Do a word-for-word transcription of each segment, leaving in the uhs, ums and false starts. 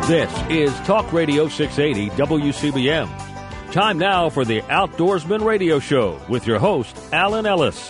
This is Talk Radio six eighty W C B M. Time now for the Outdoorsman Radio Show with your host, Alan Ellis.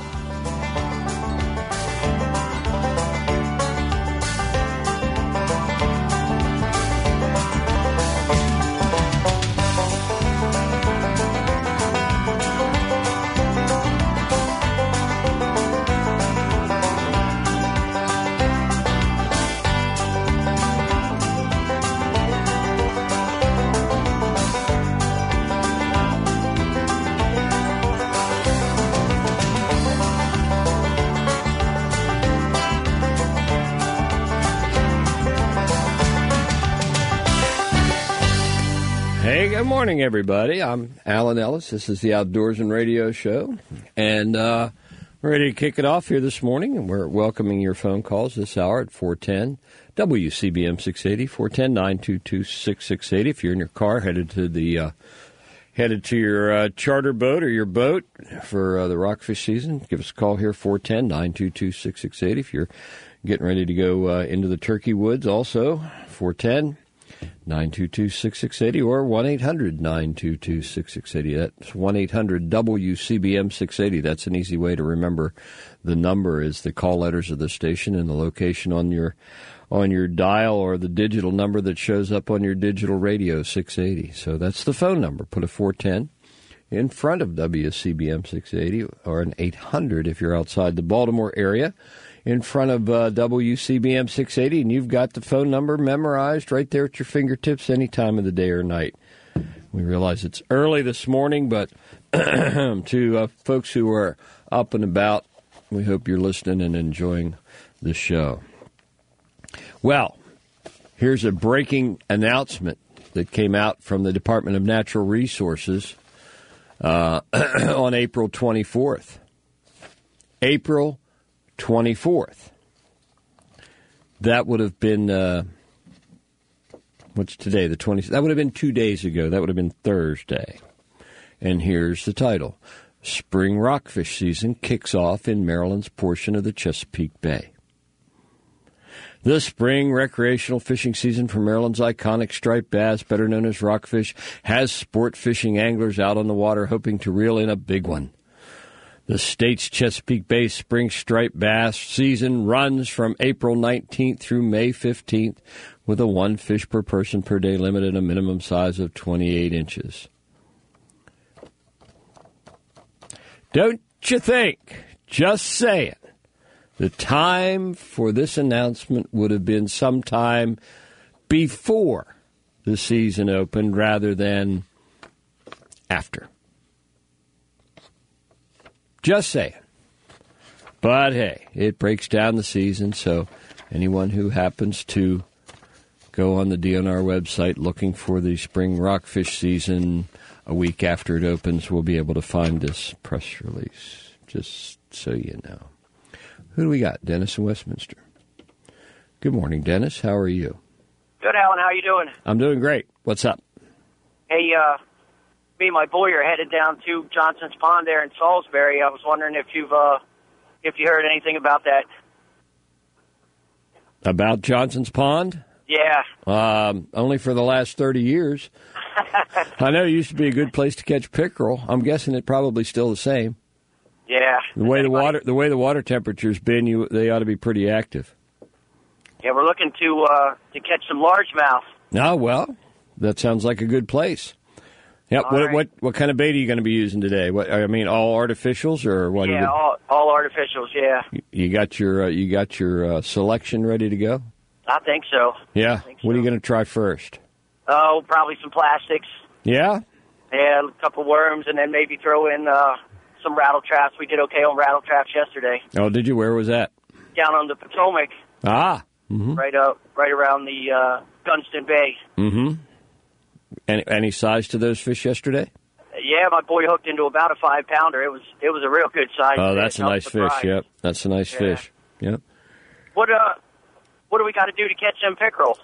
Good morning, everybody. I'm Alan Ellis. This is the Outdoorsman Radio Show, and uh, we're ready to kick it off here this morning, and we're welcoming your phone calls this hour at four one zero W C B M six eighty, four one zero, nine two two, six six eight zero. If you're in your car headed to the uh, headed to your uh, charter boat or your boat for uh, the rockfish season, give us a call here, four one zero, nine two two, six six eight zero. If you're getting ready to go uh, into the turkey woods, also, four one zero, nine two two, six six eight zero or one eight hundred, nine two two, six six eight zero. That's one eight hundred W C B M six eighty. That's an easy way to remember. The number is the call letters of the station and the location on your on your dial, or the digital number that shows up on your digital radio, six eighty. So that's the phone number. Put a four one zero in front of W C B M six eighty, or an eight hundred if you're outside the Baltimore area, in front of uh, W C B M six eighty, and you've got the phone number memorized right there at your fingertips any time of the day or night. We realize it's early this morning, but to uh, folks who are up and about, we hope you're listening and enjoying the show. Well, here's a breaking announcement that came out from the Department of Natural Resources uh, on April twenty-fourth. April twenty-fourth. That would have been, uh, what's today, the twentieth? That would have been two days ago. That would have been Thursday. And here's the title. Spring rockfish season kicks off in Maryland's portion of the Chesapeake Bay. The spring recreational fishing season for Maryland's iconic striped bass, better known as rockfish, has sport fishing anglers out on the water hoping to reel in a big one. The state's Chesapeake Bay spring striped bass season runs from April nineteenth through May fifteenth with a one fish per person per day limit and a minimum size of twenty-eight inches. Don't you think, just saying, the time for this announcement would have been sometime before the season opened rather than after? Just saying. But, hey, it breaks down the season, so anyone who happens to go on the D N R website looking for the spring rockfish season a week after it opens will be able to find this press release, just so you know. Who do we got? Dennis in Westminster. Good morning, Dennis. How are you? Good, Alan. How are you doing? I'm doing great. What's up? Hey, uh... me and my boy are headed down to Johnson's Pond there in Salisbury. I was wondering if you've uh, if you heard anything about that. About Johnson's Pond? Yeah. Um, only for the last thirty years. I know it used to be a good place to catch pickerel. I'm guessing it probably still the same. Yeah. The way the water the way the water temperature's been, you they ought to be pretty active. Yeah, we're looking to uh, to catch some largemouth. Oh, well, that sounds like a good place. Yep. What, right. what what kind of bait are you going to be using today? What I mean, all artificials or what? Yeah, all, all artificials. Yeah. You got your uh, you got your uh, selection ready to go? I think so. Yeah. Think what so. are you going to try first? Oh, probably some plastics. Yeah. Yeah, a couple worms, and then maybe throw in uh, some rattle traps. We did okay on rattle traps yesterday. Oh, did you? Where was that? Down on the Potomac. Ah. Mm-hmm. Right up, right around the uh, Gunston Bay. Mm-hmm. Any, any size to those fish yesterday? Yeah, my boy hooked into about a five pounder. It was it was a real good size. Oh, that's fish. a nice fish. Surprised. Yep, that's a nice yeah. fish. Yep. What uh, what do we got to do to catch them pickerel?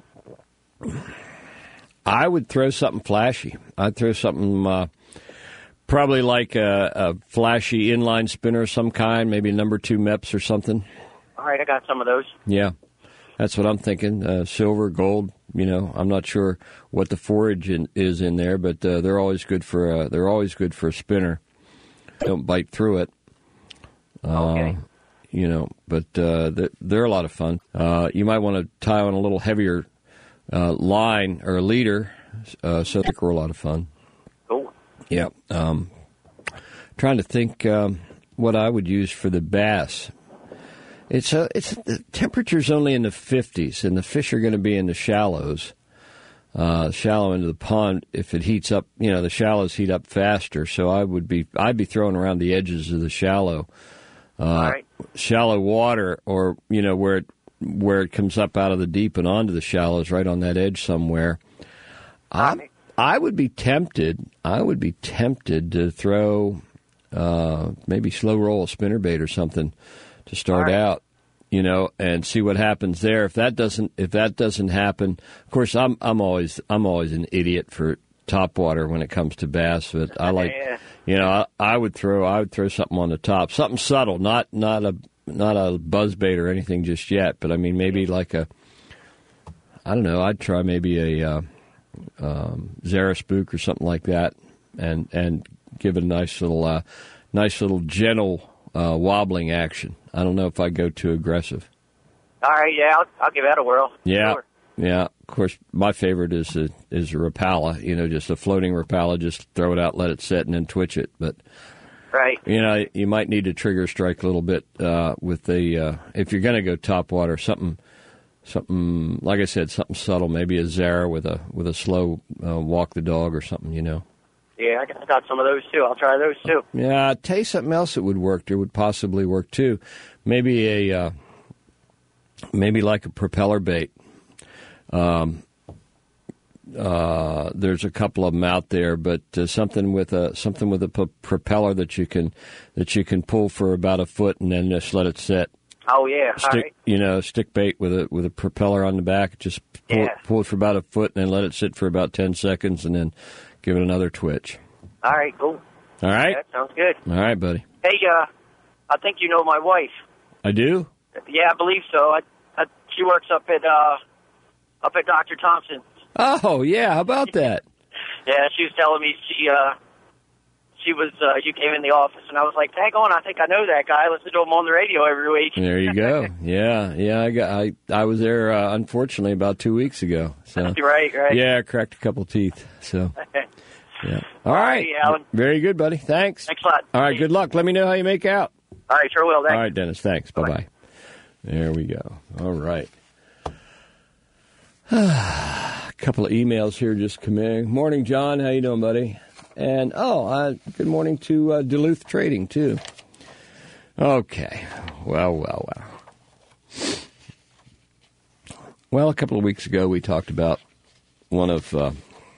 I would throw something flashy. I'd throw something uh, probably like a, a flashy inline spinner of some kind, maybe number two M E Ps or something. All right, I got some of those. Yeah, that's what I'm thinking. Uh, silver, gold, you know, I'm not sure what the forage in, is in there, but uh, they're always good for uh, they're always good for a spinner. Don't bite through it. Uh, okay. You know, but uh, they're, they're a lot of fun. Uh, you might want to tie on a little heavier uh, line or a leader, uh, so they're a lot of fun. Cool. Yeah. Um, trying to think um, what I would use for the bass. It's a, it's the temperature's only in the fifties, and the fish are going to be in the shallows, uh, shallow into the pond. If it heats up, you know, the shallows heat up faster. So I would be, I'd be throwing around the edges of the shallow, uh, All right. shallow water, or you know where it where it comes up out of the deep and onto the shallows, right on that edge somewhere. I I would be tempted. I would be tempted to throw uh, maybe slow roll a spinnerbait or something to start right. out, you know, and see what happens there. If that doesn't if that doesn't happen, of course, I'm I'm always I'm always an idiot for topwater when it comes to bass. But I like, Yeah. you know, I, I would throw I would throw something on the top, something subtle, not not a not a buzzbait or anything just yet. But I mean, maybe like a I don't know. I'd try maybe a uh, um, Zara spook or something like that, and and give it a nice little uh, nice little gentle uh, wobbling action. I don't know if I go too aggressive. All right, yeah, I'll, I'll give that a whirl. Yeah, Sure. yeah. Of course, my favorite is a, is a Rapala. You know, just a floating Rapala. Just throw it out, let it set, and then twitch it. But Right. you know, you might need to trigger strike a little bit uh, with the uh, if you're going to go topwater, something, something like I said, something subtle. Maybe a Zara with a with a slow uh, walk the dog or something. You know. Yeah, I got, I got some of those too. I'll try those too. Yeah, I'll tell you something else that would work. There would possibly work too. Maybe a uh, maybe like a propeller bait. Um, uh, there's a couple of them out there, but uh, something with a something with a p- propeller that you can that you can pull for about a foot and then just let it set. Oh yeah, all Stick, right. you know, stick bait with a with a propeller on the back. Just pull, Yeah. it, pull it for about a foot and then let it sit for about ten seconds and then give it another twitch. All right, cool. All right, That sounds good. all right, buddy. Hey, uh, I think you know my wife. I do. Yeah, I believe so. I, I, she works up at uh, up at Doctor Thompson. Oh yeah, how about that? Yeah, she was telling me she uh, she was uh, you came in the office, and I was like, "Hang on, I think I know that guy. I listen to him on the radio every week." There you go. Yeah, yeah. I got. I I was there uh, unfortunately about two weeks ago. So right, right. yeah, I cracked a couple teeth. So yeah. All right. Hey, Alan. Very good, buddy. Thanks. Thanks a lot. All right. Good luck. Let me know how you make out. All right, sure will. Thanks. All right, Dennis. Thanks. Bye bye. There we go. All right. A couple of emails here just come in. Morning, John. How you doing, buddy? And oh, uh, good morning to uh, Duluth Trading too. Okay. Well, well, well. Well, a couple of weeks ago we talked about one of uh,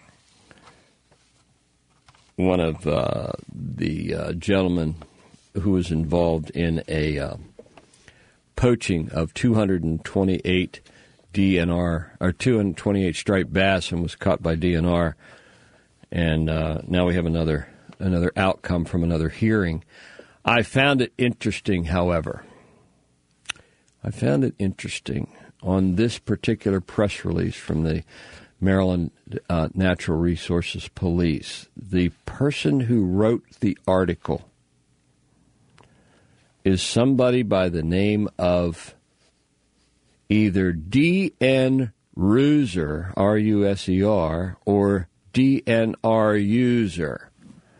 one of uh, the uh, gentlemen who was involved in a uh, poaching of two hundred twenty-eight D N R or two hundred twenty-eight striped bass and was caught by D N R. And uh, now we have another another outcome from another hearing. I found it interesting, however. I found it interesting on this particular press release from the Maryland uh, Natural Resources Police. The person who wrote the article is somebody by the name of either D N Ruser, R U S E R, or D N R User.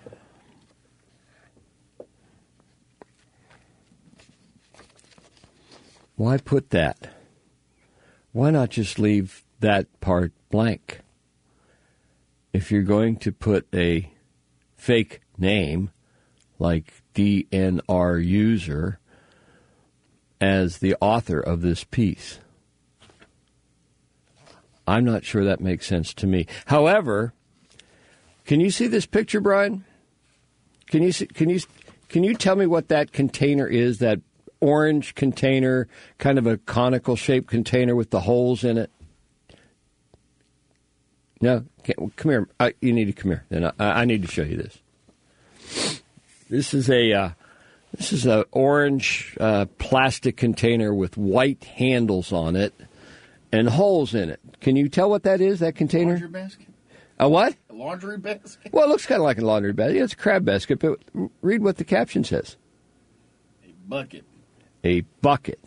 Why put that? Why not just leave that part blank? If you're going to put a fake name like D N R User as the author of this piece, I'm not sure that makes sense to me. However, can you see this picture, Brian? Can you see, can you can you tell me what that container is? That orange container, kind of a conical shaped container with the holes in it. No, can't, come here. I, you need to come here. Then I, I need to show you this. This is a uh, this is a orange uh, plastic container with white handles on it. and holes in it. Can you tell what that is, that container? Laundry basket? A what? A laundry basket? Well, it looks kind of like a laundry basket. It's a crab basket, but read what the caption says. A bucket. A bucket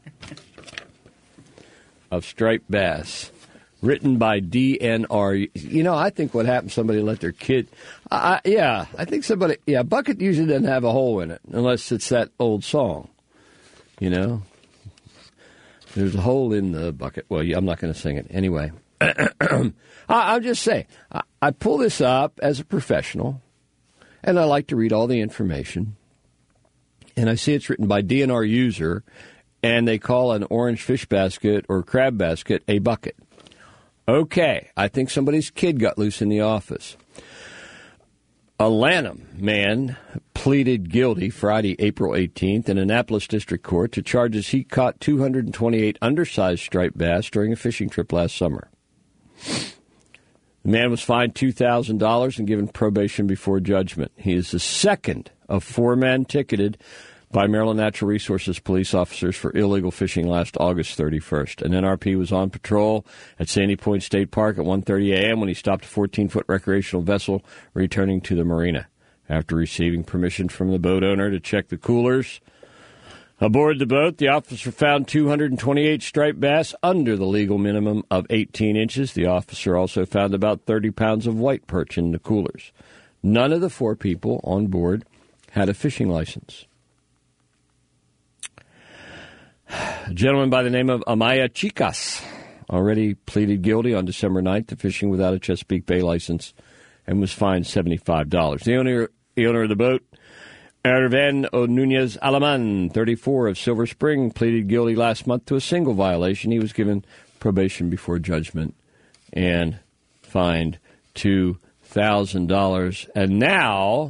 of striped bass. Written by D N R. You know, I think what happened, somebody let their kid... Uh, yeah, I think somebody... Yeah, bucket usually doesn't have a hole in it, unless it's that old song. You know? There's a hole in the bucket. Well, yeah, I'm not going to sing it. Anyway. I, I'll just say, I, I pull this up as a professional, and I like to read all the information. And I see it's written by D N R user, and they call an orange fish basket or crab basket a bucket. Okay, I think somebody's kid got loose in the office. A Lanham man pleaded guilty Friday, April eighteenth, in Annapolis District Court to charges he caught two hundred twenty-eight undersized striped bass during a fishing trip last summer. The man was fined two thousand dollars and given probation before judgment. He is the second of four men ticketed by Maryland Natural Resources police officers for illegal fishing last August thirty-first. An N R P was on patrol at Sandy Point State Park at one thirty a.m. when he stopped a fourteen-foot recreational vessel returning to the marina. After receiving permission from the boat owner to check the coolers aboard the boat, the officer found two hundred twenty-eight striped bass under the legal minimum of eighteen inches. The officer also found about thirty pounds of white perch in the coolers. None of the four people on board had a fishing license. A gentleman by the name of Amaya Chicas already pleaded guilty on December ninth to fishing without a Chesapeake Bay license and was fined seventy-five dollars. The owner, the owner of the boat, Herven O. Nunez Alaman, thirty-four, of Silver Spring, pleaded guilty last month to a single violation. He was given probation before judgment and fined two thousand dollars. And now,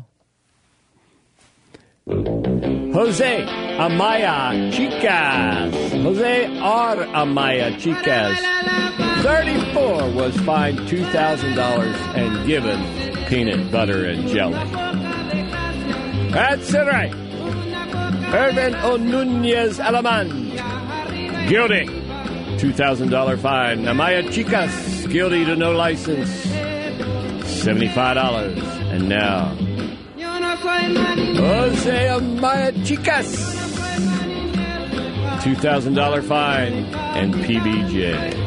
Jose Amaya Chicas. Jose R. Amaya Chicas, thirty-four, was fined two thousand dollars and given peanut butter and jelly. That's it, right. Herven O. Nunez Alaman, guilty. two thousand dollars fine. Amaya Chicas, guilty to no license. seventy-five dollars. And now, Jose Amaya Chicas, two thousand dollars fine and P B J.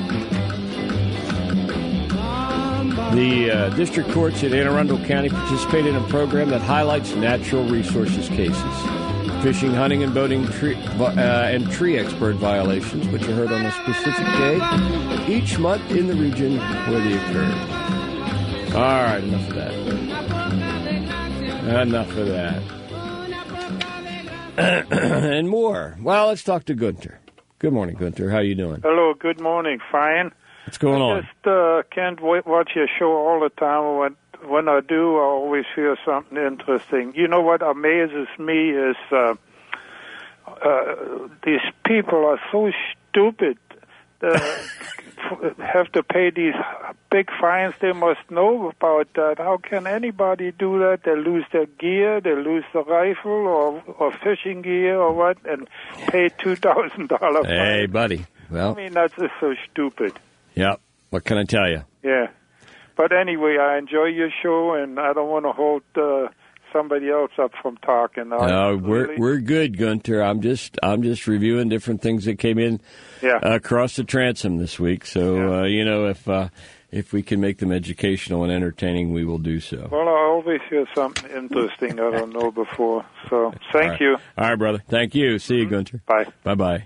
The uh, district courts in Anne Arundel County participated in a program that highlights natural resources cases, fishing, hunting, and boating tree, uh, and tree expert violations, which are heard on a specific day each month in the region where they occur. All right, enough of that. Enough of that. And more. Well, let's talk to Gunter. Good morning, Gunter. How you doing? Hello, good morning. Fine. What's going I on? just uh, can't wait, watch your show all the time. When, when I do, I always hear something interesting. You know what amazes me is uh, uh, these people are so stupid. Uh, have to pay these big fines. They must know about that. How can anybody do that? They lose their gear, they lose the rifle or, or fishing gear or what, and pay two thousand dollars. Hey, buddy. Well, I mean, that's just so stupid. Yeah. What can I tell you? Yeah. But anyway, I enjoy your show, and I don't want to hold uh, somebody else up from talking. No, I we're really... we're good, Gunter. I'm just I'm just reviewing different things that came in yeah. uh, across the transom this week. So yeah. uh, you know, if uh, if we can make them educational and entertaining, we will do so. Well, I always hear something interesting I don't know before. So thank All right. you. All right, brother. Thank you. See you, Gunter. Bye. Bye bye.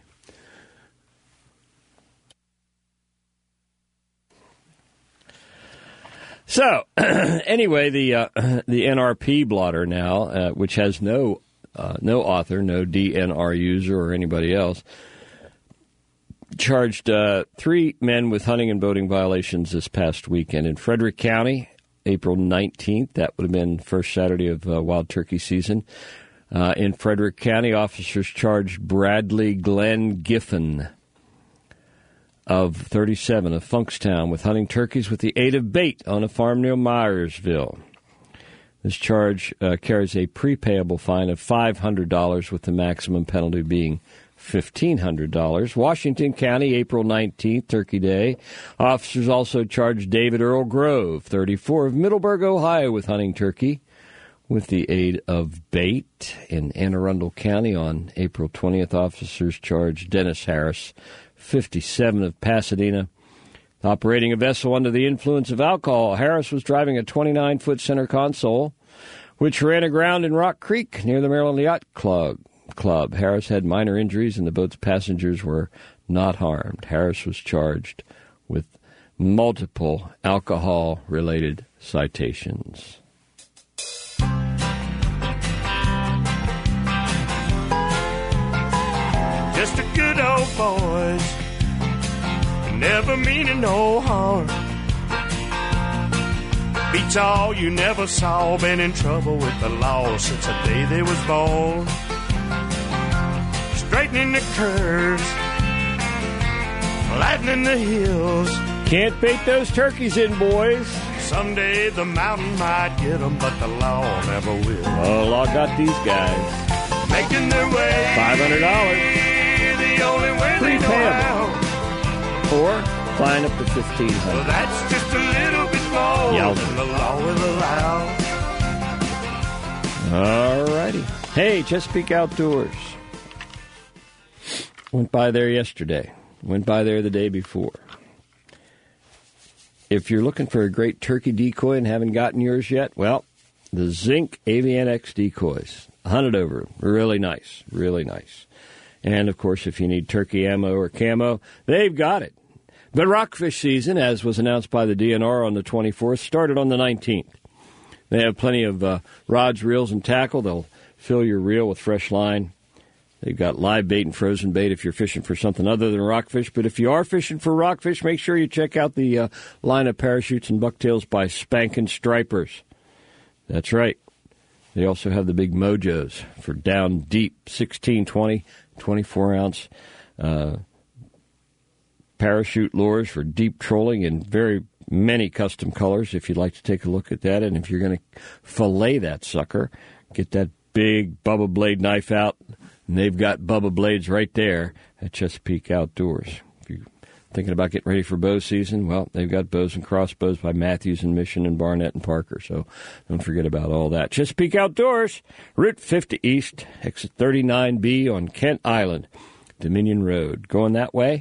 So, anyway, the uh, the N R P blotter now, uh, which has no uh, no author, no D N R user or anybody else, charged uh, three men with hunting and boating violations this past weekend in Frederick County, April nineteenth. That would have been first Saturday of uh, wild turkey season. Uh, in Frederick County, officers charged Bradley Glenn Giffen of thirty-seven of Funkstown with hunting turkeys with the aid of bait on a farm near Myersville. This charge uh, carries a prepayable fine of five hundred dollars with the maximum penalty being fifteen hundred dollars. Washington County, April nineteenth, Turkey Day. Officers also charged David Earl Grove, thirty-four, of Middleburg, Ohio, with hunting turkey with the aid of bait. In Anne Arundel County on April twentieth, officers charged Dennis Harris, fifty-seven, of Pasadena, operating a vessel under the influence of alcohol. Harris was driving a twenty-nine-foot center console, which ran aground in Rock Creek near the Maryland Yacht Club. Club. Harris had minor injuries, and the boat's passengers were not harmed. Harris was charged with multiple alcohol-related citations. Just a good old boys, never meaning no harm. Beats all you never saw, been in trouble with the law since the day they was born. Straightening the curves, lightening the hills. Can't bait those turkeys in, boys. Someday the mountain might get them, but the law never will. Oh, law got these guys. Making their way. five hundred dollars. The only way they know how. Or fine up to fifteen hundred dollars. Well, that's just a little bit more Yowza. than the law will allow. All righty. Hey, Chesapeake Outdoors. Went by there yesterday. Went by there the day before. If you're looking for a great turkey decoy and haven't gotten yours yet, well, the Zink A V N X decoys. Hunted over. Really nice. Really nice. And, of course, if you need turkey ammo or camo, they've got it. The rockfish season, as was announced by the D N R on the twenty-fourth, started on the nineteenth. They have plenty of uh, rods, reels, and tackle. They'll fill your reel with fresh line. They've got live bait and frozen bait if you're fishing for something other than rockfish. But if you are fishing for rockfish, make sure you check out the uh, line of parachutes and bucktails by Spankin' Stripers. That's right. They also have the big mojos for down deep, sixteen, twenty, twenty-four ounce uh, parachute lures for deep trolling in very many custom colors if you'd like to take a look at that. And if you're going to fillet that sucker, get that big Bubba Blade knife out. And they've got Bubba Blades right there at Chesapeake Outdoors. If you're thinking about getting ready for bow season, well, they've got bows and crossbows by Matthews and Mission and Barnett and Parker. So don't forget about all that. Chesapeake Outdoors, Route fifty East, exit thirty-nine B on Kent Island, Dominion Road. Going that way?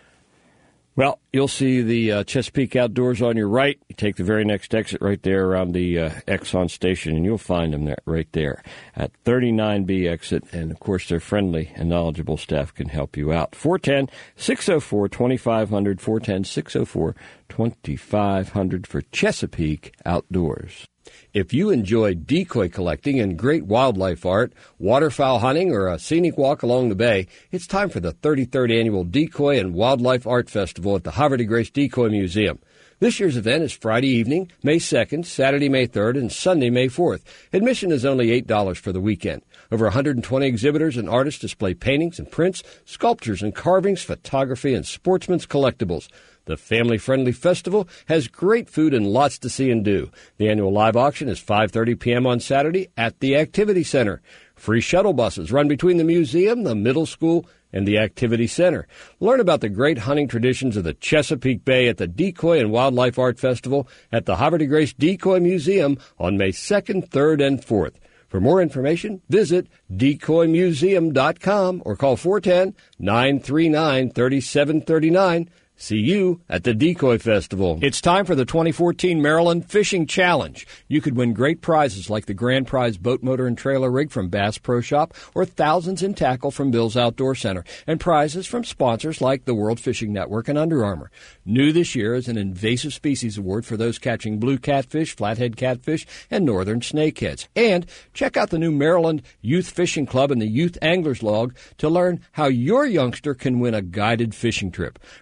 Well, you'll see the uh, Chesapeake Outdoors on your right. You take the very next exit right there around the uh, Exxon station, and you'll find them there, right there at thirty-nine B exit. And, of course, their friendly and knowledgeable staff can help you out. four one zero, six oh four, two five zero zero, four one zero, six oh four, two five zero zero for Chesapeake Outdoors. If you enjoy decoy collecting and great wildlife art, waterfowl hunting, or a scenic walk along the bay, it's time for the thirty-third Annual Decoy and Wildlife Art Festival at the Havre de Grace Decoy Museum. This year's event is Friday evening, May second, Saturday, May third, and Sunday, May fourth. Admission is only eight dollars for the weekend. Over one hundred twenty exhibitors and artists display paintings and prints, sculptures and carvings, photography, and sportsman's collectibles. The family-friendly festival has great food and lots to see and do. The annual live auction is five thirty p.m. on Saturday at the Activity Center. Free shuttle buses run between the museum, the middle school, and the Activity Center. Learn about the great hunting traditions of the Chesapeake Bay at the Decoy and Wildlife Art Festival at the Havre de Grace Decoy Museum on May second, third, and fourth. For more information, visit decoy museum dot com or call four one zero, nine three nine, three seven three nine. See you at the Decoy Festival. It's time for the twenty fourteen Maryland Fishing Challenge. You could win great prizes like the grand prize boat motor and trailer rig from Bass Pro Shop or thousands in tackle from Bill's Outdoor Center and prizes from sponsors like the World Fishing Network and Under Armour. New this year is an invasive species award for those catching blue catfish, flathead catfish, and northern snakeheads. And check out the new Maryland Youth Fishing Club and the Youth Anglers Log to learn how your youngster can win a guided fishing trip. From now through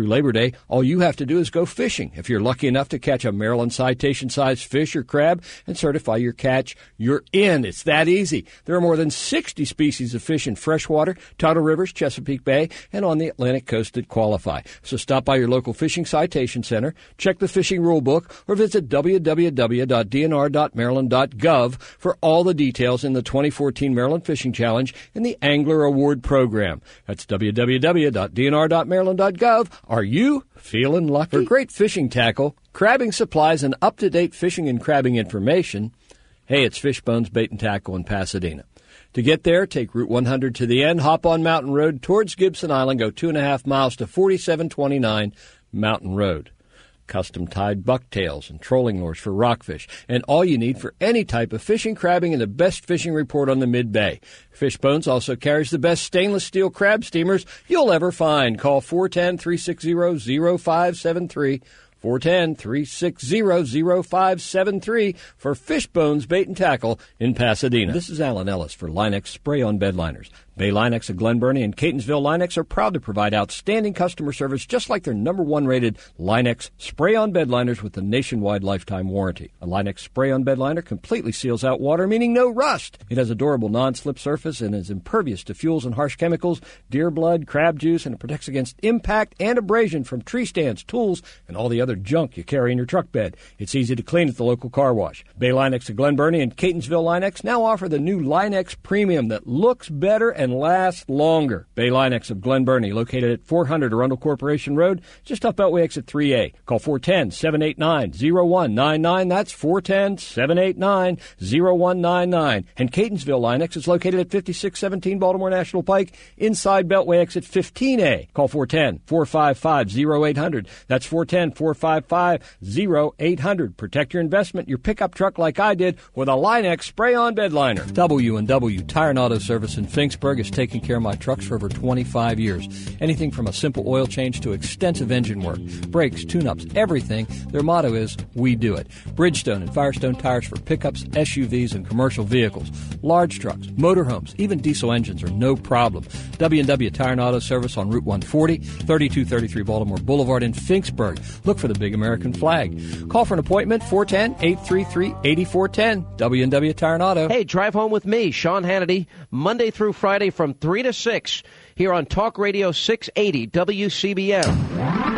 through Labor Day, all you have to do is go fishing. If you're lucky enough to catch a Maryland citation-sized fish or crab and certify your catch, you're in. It's that easy. There are more than sixty species of fish in freshwater, tidal rivers, Chesapeake Bay, and on the Atlantic coast that qualify. So stop by your local fishing citation center, check the fishing rule book, or visit w w w dot d n r dot maryland dot gov for all the details in the twenty fourteen Maryland Fishing Challenge and the Angler Award Program. That's w w w dot d n r dot maryland dot gov. Are you feeling lucky? For great fishing tackle, crabbing supplies, and up-to-date fishing and crabbing information, hey, it's Fishbones Bait and Tackle in Pasadena. To get there, take Route one hundred to the end, hop on Mountain Road towards Gibson Island, go two and a half miles to forty-seven twenty-nine Mountain Road. Custom-tied bucktails and trolling lures for rockfish, and all you need for any type of fishing, crabbing, and the best fishing report on the Mid-Bay. Fishbones also carries the best stainless steel crab steamers you'll ever find. Call four one zero, three six zero, zero five seven three, four one zero, three six zero, zero five seven three for Fishbones Bait and Tackle in Pasadena. This is Alan Ellis for Linex Spray-On Bed Liners. Bay Linex of Glen Burnie and Catonsville Linex are proud to provide outstanding customer service just like their number one rated Linex Spray-On Bed Liners with a nationwide lifetime warranty. A Linex Spray-On Bed Liner completely seals out water, meaning no rust. It has a durable non-slip surface and is impervious to fuels and harsh chemicals, deer blood, crab juice, and it protects against impact and abrasion from tree stands, tools, and all the other junk you carry in your truck bed. It's easy to clean at the local car wash. Bay Linex of Glen Burnie and Catonsville Linex now offer the new Linex Premium that looks better and lasts longer. Bay Linex of Glen Burnie, located at four hundred Arundel Corporation Road, just off Beltway Exit three A. Call four one zero, seven eight nine, zero one nine nine. That's four one zero, seven eight nine, zero one nine nine. And Catonsville Linex is located at fifty-six seventeen Baltimore National Pike, inside Beltway Exit fifteen A. Call four one zero, four five five, zero eight zero zero. That's four one zero, four five five, zero eight zero zero. Protect your investment, your pickup truck like I did with a Linex Spray-On Bed Liner. W and W Tire and Auto Service in Finksburg has taken care of my trucks for over twenty-five years. Anything from a simple oil change to extensive engine work, brakes, tune-ups, everything. Their motto is, we do it. Bridgestone and Firestone tires for pickups, S U Vs, and commercial vehicles. Large trucks, motorhomes, even diesel engines are no problem. W and W Tire and Auto Service on Route one forty, thirty-two thirty-three Baltimore Boulevard in Finksburg. Look for the big American flag. Call for an appointment, four one zero, eight three three, eight four one zero. W and W Tire and Auto. Hey, drive home with me, Sean Hannity, Monday through Friday from three to six here on Talk Radio six eighty W C B M.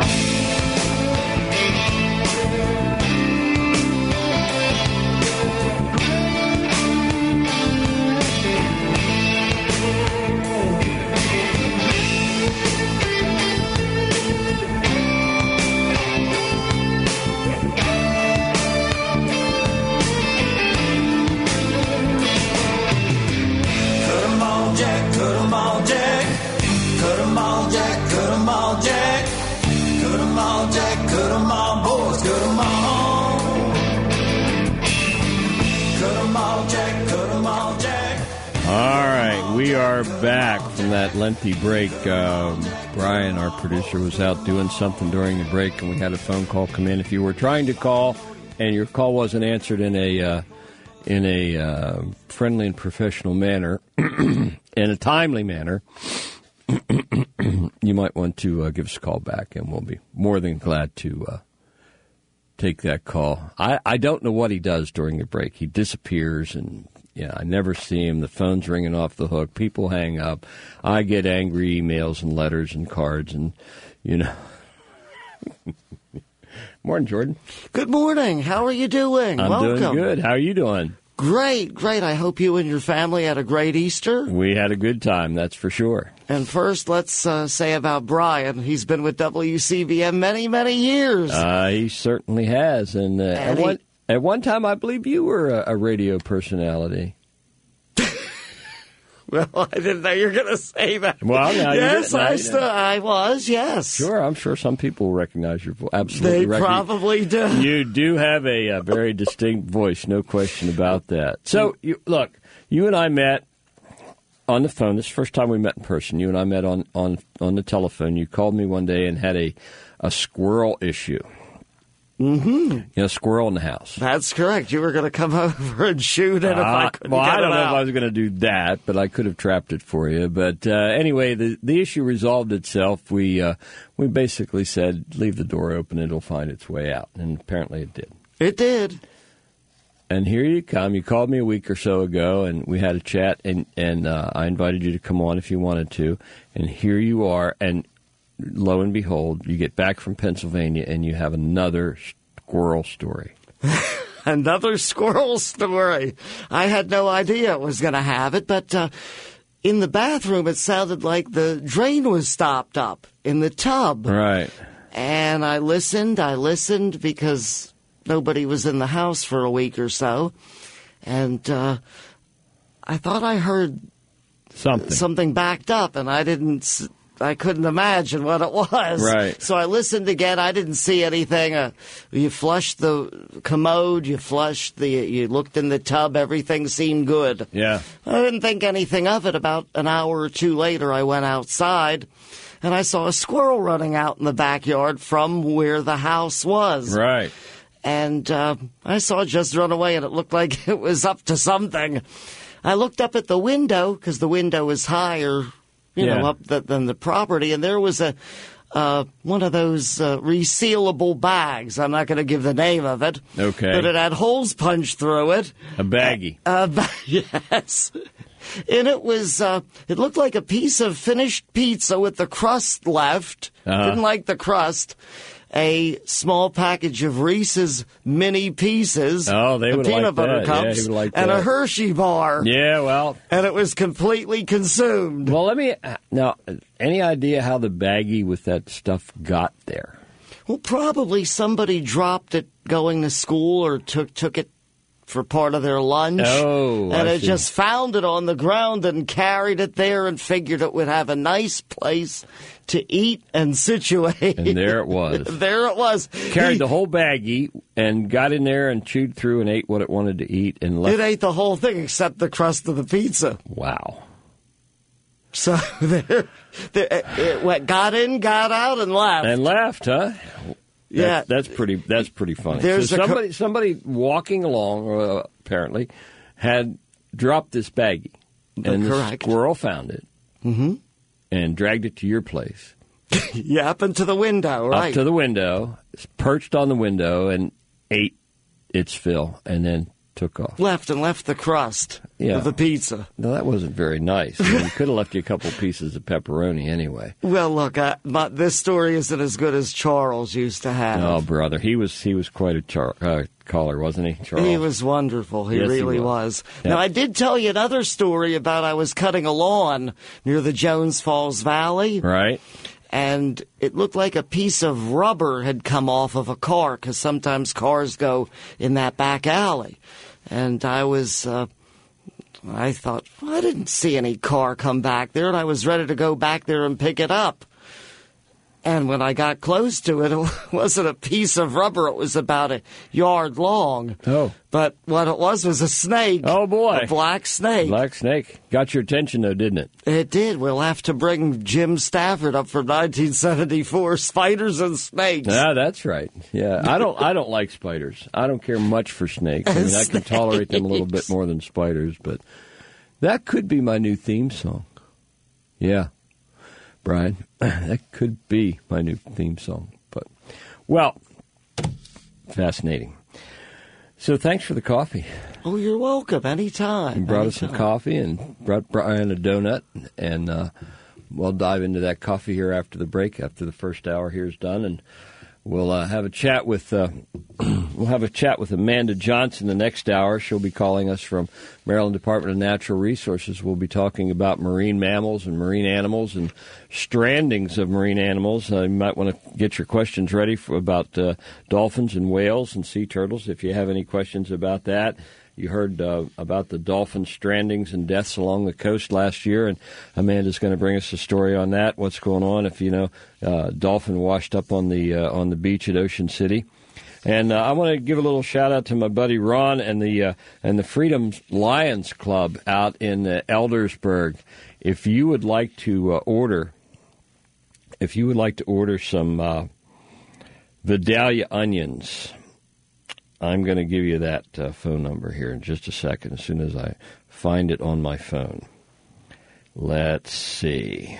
We are back from that lengthy break. Um, Brian, our producer, was out doing something during the break, and we had a phone call come in. If you were trying to call and your call wasn't answered in a uh, in a uh, friendly and professional manner, in a timely manner, you might want to uh, give us a call back, and we'll be more than glad to uh, take that call. I, I don't know what he does during the break. He disappears, and yeah, I never see him. The phone's ringing off the hook. People hang up. I get angry emails and letters and cards, and, you know. Morning, Jordan. Good morning. How are you doing? I'm Welcome. doing good. How are you doing? Great, great. I hope you and your family had a great Easter. We had a good time, that's for sure. And first, let's uh, say about Brian. He's been with W C B M many, many years. Uh, he certainly has. And, uh, and at, he- one, at one time, I believe you were a, a radio personality. Well, I didn't know you were going to say that. Well, now you yes, did. Now I, you st- know. I was, yes. Sure, I'm sure some people recognize your voice. Absolutely. They recognize- probably do. You do have a, a very distinct voice, no question about that. So, you, look, you and I met on the phone. This is the first time we met in person. You and I met on, on, on the telephone. You called me one day and had a, a squirrel issue. Mm-hmm. You know, squirrel in the house. That's correct. You were going to come over and shoot it if I Uh, couldn't well, get I don't it know out. if I was going to do that, but I could have trapped it for you. But uh, anyway, the the issue resolved itself. We uh, we basically said, leave the door open; it'll find its way out, and apparently it did. It did. And here you come. You called me a week or so ago, and we had a chat, and and uh, I invited you to come on if you wanted to. And here you are, and lo and behold, you get back from Pennsylvania, and you have another squirrel story. Another squirrel story. I had no idea it was going to have it, but uh, in the bathroom, it sounded like the drain was stopped up in the tub. Right. And I listened, I listened because nobody was in the house for a week or so. And uh, I thought I heard Something. something backed up, and I didn't... s- I couldn't imagine what it was. Right. So I listened again. I didn't see anything. Uh, you flushed the commode. You flushed the. You looked in the tub. Everything seemed good. Yeah. I didn't think anything of it. About an hour or two later, I went outside, and I saw a squirrel running out in the backyard from where the house was. Right. And uh, I saw it just run away, and it looked like it was up to something. I looked up at the window because the window is higher. You Yeah. know, up the, than the property, and there was a uh, one of those uh, resealable bags. I'm not going to give the name of it. Okay. But it had holes punched through it. A baggie. Uh, ba- yes. And it was, uh, it looked like a piece of finished pizza with the crust left. Uh-huh. Didn't like the crust. A small package of Reese's mini pieces. Oh, they the would peanut like butter that. Yeah, cups, he would like and that. a Hershey bar. Yeah, well. And it was completely consumed. Well, let me. Now, any idea how the baggie with that stuff got there? Well, probably somebody dropped it going to school or took took it for part of their lunch. Oh, and I it see. just found it on the ground and carried it there and figured it would have a nice place to eat and situate. And there it was. There it was. Carried He- the whole baggie and got in there and chewed through and ate what it wanted to eat and left. It ate the whole thing except the crust of the pizza. Wow. So there, there it went, got in, got out, and left. And left, huh? Yeah. That, that's pretty. That's pretty funny. There's so a co- somebody, somebody walking along, uh, apparently, had dropped this baggie, and the Correct. squirrel found it Mm-hmm. and dragged it to your place, Yeah, up into the window, right? up to the window, perched on the window, and ate its fill, and then took off. Left and left the crust Yeah. of the pizza. No, that wasn't very nice. I mean, you could have left you a couple pieces of pepperoni anyway. Well, look, I, my, this story isn't as good as Charles used to have. Oh, brother, he was he was quite a char- uh, caller, wasn't he, Charles? He was wonderful. He Yes, he really was. was. Yeah. Now, I did tell you another story about I was cutting a lawn near the Jones Falls Valley. Right. And it looked like a piece of rubber had come off of a car, because sometimes cars go in that back alley. And I was, uh, I thought, well, I didn't see any car come back there, and I was ready to go back there and pick it up. And when I got close to it, it wasn't a piece of rubber. It was about a yard long. Oh. But what it was was a snake. Oh, boy. A black snake. Black snake. Got your attention, though, didn't it? It did. We'll have to bring Jim Stafford up from nineteen seventy-four, Spiders and Snakes. Yeah, that's right. Yeah, I don't. I don't like spiders. I don't care much for snakes. I mean, I can tolerate them a little bit more than spiders, but that could be my new theme song. Yeah, Brian, that could be my new theme song. But well, fascinating. So thanks for the coffee. Oh, you're welcome. Anytime. You brought us some Anytime. coffee and brought Brian a donut, and uh, we'll dive into that coffee here after the break, after the first hour here is done, and we'll uh, have a chat with uh, we'll have a chat with Amanda Johnson the next hour. She'll be calling us from Maryland Department of Natural Resources. We'll be talking about marine mammals and marine animals and strandings of marine animals. Uh, you might want to get your questions ready for, about uh, dolphins and whales and sea turtles if you have any questions about that. You heard uh, about the dolphin strandings and deaths along the coast last year, and Amanda's going to bring us a story on that. What's going on if you know uh, dolphin washed up on the uh, on the beach at Ocean City? And uh, I want to give a little shout out to my buddy Ron and the uh, and the Freedom Lions Club out in uh, Eldersburg. If you would like to uh, order, if you would like to order some uh, Vidalia Onions. I'm going to give you that uh, phone number here in just a second, as soon as I find it on my phone. Let's see.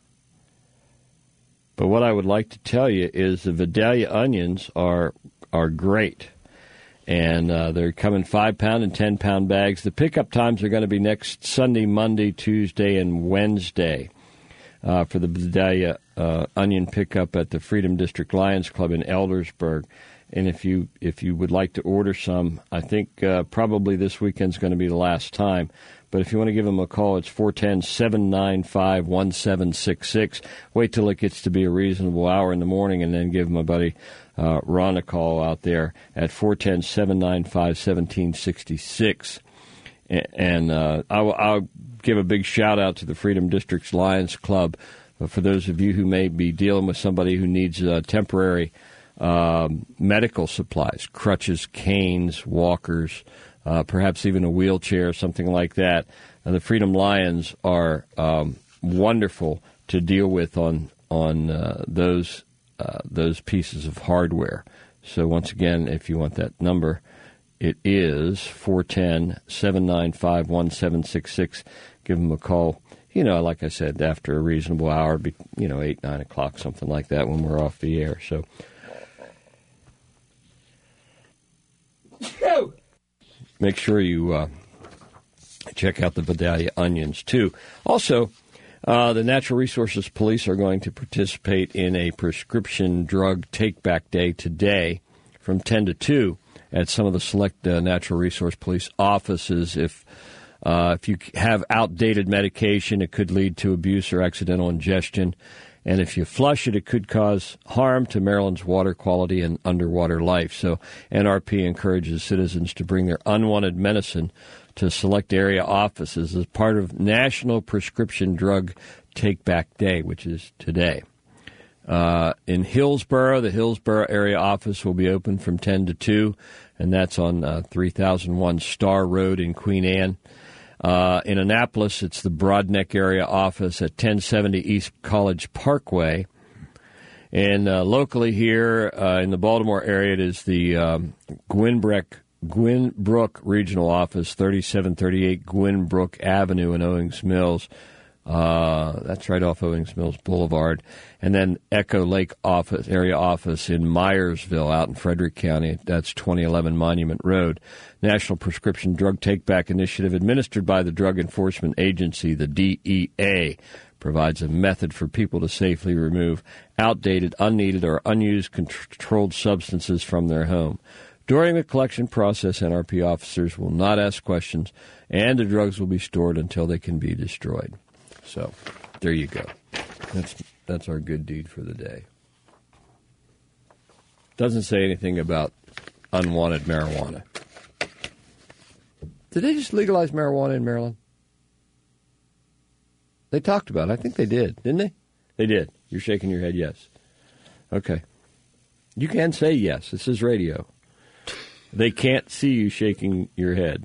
But what I would like to tell you is the Vidalia onions are are great. And uh, they're coming five-pound and ten-pound bags. The pickup times are going to be next Sunday, Monday, Tuesday, and Wednesday uh, for the Vidalia uh, onion pickup at the Freedom District Lions Club in Eldersburg. And if you if you would like to order some, I think uh, probably this weekend's going to be the last time. But if you want to give them a call, it's four one zero, seven nine five, one seven six six. Wait till it gets to be a reasonable hour in the morning, and then give my buddy uh, Ron a call out there at four one zero, seven nine five, one seven six six. And uh, I'll, I'll give a big shout-out to the Freedom District's Lions Club. For those of you who may be dealing with somebody who needs uh, temporary um, medical supplies, crutches, canes, walkers, Uh, perhaps even a wheelchair, something like that. And the Freedom Lions are um, wonderful to deal with on on uh, those uh, those pieces of hardware. So once again, if you want that number, it is four one zero, seven nine five, one seven six six. Give them a call. You know, like I said, after a reasonable hour, be, you know, eight, nine o'clock, something like that, when we're off the air. So. Make sure you uh, check out the Vidalia onions, too. Also, uh, the Natural Resources Police are going to participate in a prescription drug take-back day today from ten to two at some of the select uh, Natural Resource Police offices. If uh, if you have outdated medication, it could lead to abuse or accidental ingestion. And if you flush it, it could cause harm to Maryland's water quality and underwater life. So N R P encourages citizens to bring their unwanted medicine to select area offices as part of National Prescription Drug Take-Back Day, which is today. Uh, in Hillsborough, the Hillsborough area office will be open from ten to two, and that's on uh, three thousand one Star Road in Queen Anne. Uh, in Annapolis, it's the Broadneck area office at ten seventy East College Parkway. And uh, locally here uh, in the Baltimore area, it is the um, Gwynbrook, Gwynbrook Regional Office, thirty-seven thirty-eight Gwynbrook Avenue in Owings Mills. Uh, that's right off Owings Mills Boulevard. And then Echo Lake office area office in Myersville out in Frederick County. That's twenty eleven Monument Road. National Prescription Drug Take-Back Initiative administered by the Drug Enforcement Agency, the D E A, provides a method for people to safely remove outdated, unneeded, or unused controlled substances from their home. During the collection process, N R P officers will not ask questions, and the drugs will be stored until they can be destroyed. So, there you go. That's that's our good deed for the day. Doesn't say anything about unwanted marijuana. Did they just legalize marijuana in Maryland? They talked about it. I think they did, didn't they? They did. You're shaking your head yes. Okay. You can say yes. This is radio. They can't see you shaking your head.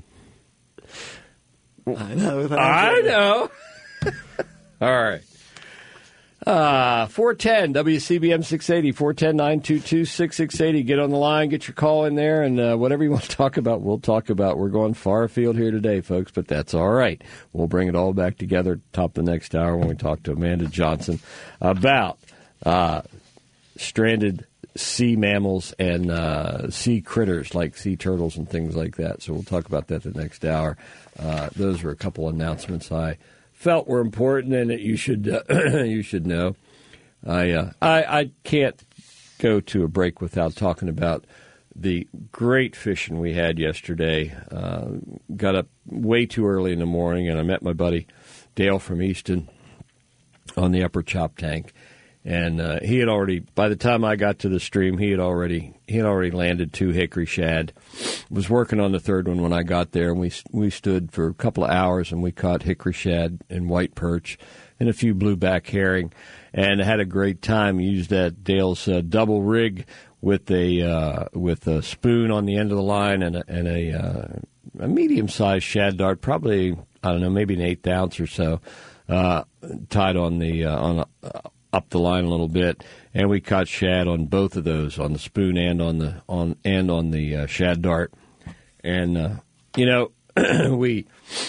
I know. I know. All right. Uh, four one zero W C B M six eighty, four one zero, nine two two, six six eight zero. Get on the line, get your call in there, and uh, whatever you want to talk about, we'll talk about. We're going far afield here today, folks, but that's all right. We'll bring it all back together top the next hour when we talk to Amanda Johnson about uh, stranded sea mammals and uh, sea critters like sea turtles and things like that. So we'll talk about that the next hour. Uh, those were a couple announcements I felt were important and that you should uh, you should know. I, uh, I I can't go to a break without talking about the great fishing we had yesterday. Uh, got up way too early in the morning, and I met my buddy Dale from Easton on the Upper Chop Tank. And uh, he had already, by the time I got to the stream, he had already he had already landed two hickory shad. Was working on the third one when I got there, and we we stood for a couple of hours, and we caught hickory shad and white perch and a few blueback herring, and had a great time. Used that Dale's uh, double rig with a uh, with a spoon on the end of the line and a, and a, uh, a medium sized shad dart, probably I don't know, maybe an eighth ounce or so, uh, tied on the uh, on a. Uh, up the line a little bit, and we caught shad on both of those, on the spoon and on the on and on the uh, shad dart. And uh, you know, we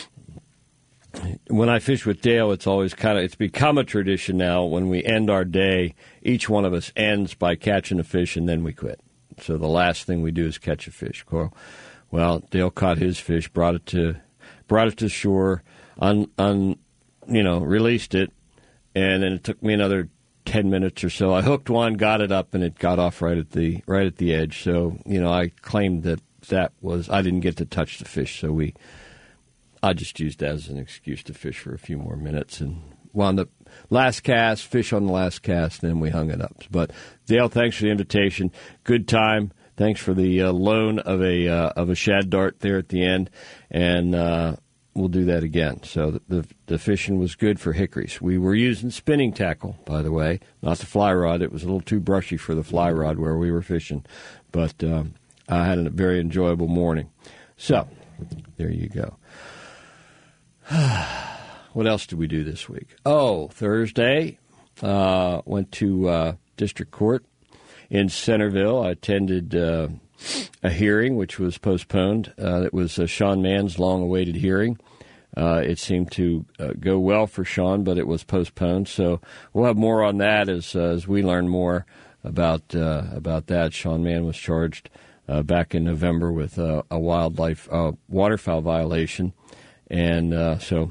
when I fish with Dale, it's always kind of it's become a tradition now. When we end our day, each one of us ends by catching a fish, and then we quit. So the last thing we do is catch a fish. Well, Dale caught his fish, brought it to brought it to shore, un, un you know, released it, and then it took me another ten minutes or so. I hooked one, got it up, and it got off right at the right at the edge. So, you know, I claimed that that was I didn't get to touch the fish, so we I just used that as an excuse to fish for a few more minutes and wound up last cast, fish on the last cast, and then we hung it up. But Dale, thanks for the invitation. Good time. Thanks for the uh, loan of a uh, of a shad dart there at the end, and uh, we'll do that again. So the, the the fishing was good for hickories. We were using spinning tackle, by the way, not the fly rod. It was a little too brushy for the fly rod where we were fishing, but um, I had a very enjoyable morning. So there you go. What else did we do this week? Oh, Thursday, uh, went to uh, district court in Centerville. I attended uh, a hearing which was postponed. Uh, it was uh, Sean Mann's long-awaited hearing. Uh, it seemed to uh, go well for Sean, but it was postponed. So we'll have more on that as uh, as we learn more about uh, about that. Sean Mann was charged uh, back in November with uh, a wildlife uh, waterfowl violation, and uh, so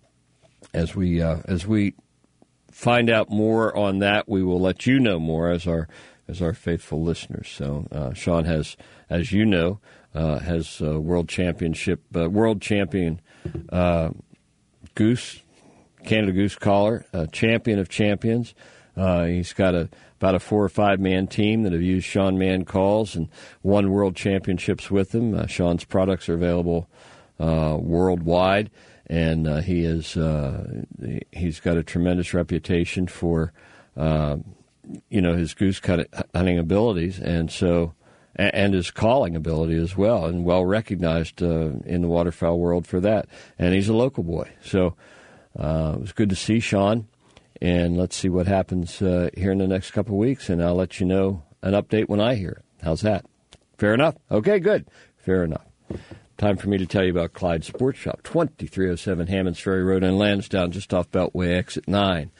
as we uh, as we find out more on that, we will let you know more as our as our faithful listeners. So uh, Sean has, as you know, uh, has a world championship, uh, world champion uh, goose, Canada goose collar, uh, champion of champions. Uh, he's got a about a four or five man team that have used Sean Mann calls and won world championships with him. Uh, Sean's products are available uh, worldwide, and uh, he is uh, he's got a tremendous reputation for. Uh, you know, his goose hunting abilities, and so, and his calling ability as well, and well recognized uh, in the waterfowl world for that. And he's a local boy. So uh, it was good to see Sean, and let's see what happens uh, here in the next couple of weeks, and I'll let you know an update when I hear it. How's that? Fair enough? Okay, good. Fair enough. Time for me to tell you about Clyde Sports Shop, twenty-three oh seven Hammonds Ferry Road in Lansdowne, just off Beltway Exit nine.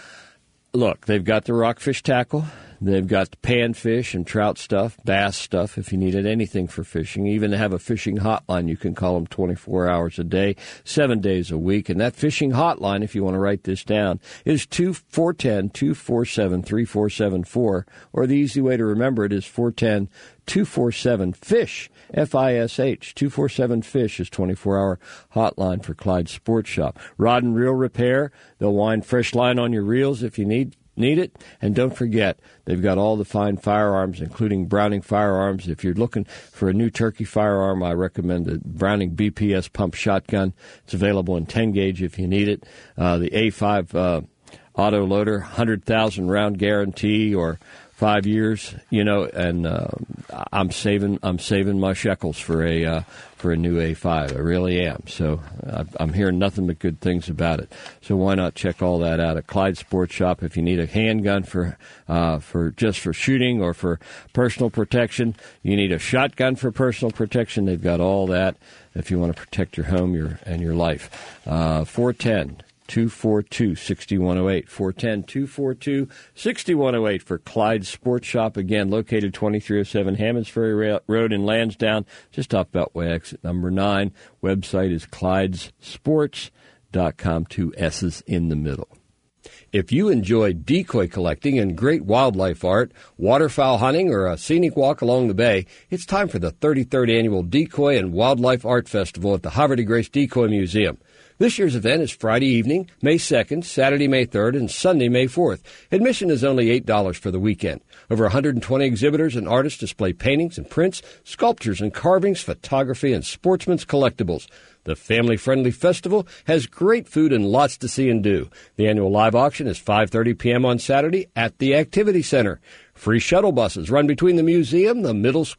Look, they've got the rockfish tackle, they've got the panfish and trout stuff, bass stuff if you needed anything for fishing. Even have a fishing hotline. You can call them twenty-four hours a day, seven days a week. And that fishing hotline, if you want to write this down, is two four one zero, two four seven, three four seven four, or the easy way to remember it is four one zero, two four seven, FISH, F I S H. two four seven FISH is twenty-four hour hotline for Clyde Sports Shop. Rod and reel repair. They'll wind fresh line on your reels if you need need it. And don't forget, they've got all the fine firearms, including Browning firearms. If you're looking for a new turkey firearm, I recommend the Browning B P S pump shotgun. It's available in ten gauge if you need it. Uh, the A five uh, auto loader, one hundred thousand round guarantee, or five years, you know, and uh, I'm saving I'm saving my shekels for a uh, for a new A five. I really am. So I'm hearing nothing but good things about it. So why not check all that out at Clyde Sports Shop? If you need a handgun for uh, for just for shooting or for personal protection, you need a shotgun for personal protection. They've got all that. If you want to protect your home, your and your life, uh, four one zero. two four two, six one zero eight, four one zero, two four two, six one zero eight for Clyde Sports Shop. Again, located twenty-three oh seven Hammonds Ferry Road in Lansdowne, just off Beltway exit number nine. Website is clydes sports dot com, two S's in the middle. If you enjoy decoy collecting and great wildlife art, waterfowl hunting, or a scenic walk along the bay, it's time for the thirty-third Annual Decoy and Wildlife Art Festival at the Haverty Grace Decoy Museum. This year's event is Friday evening, May second, Saturday, May third, and Sunday, May fourth. Admission is only eight dollars for the weekend. Over one hundred twenty exhibitors and artists display paintings and prints, sculptures and carvings, photography, and sportsman's collectibles. The family-friendly festival has great food and lots to see and do. The annual live auction is five thirty p.m. on Saturday at the Activity Center. Free shuttle buses run between the museum, the middle school,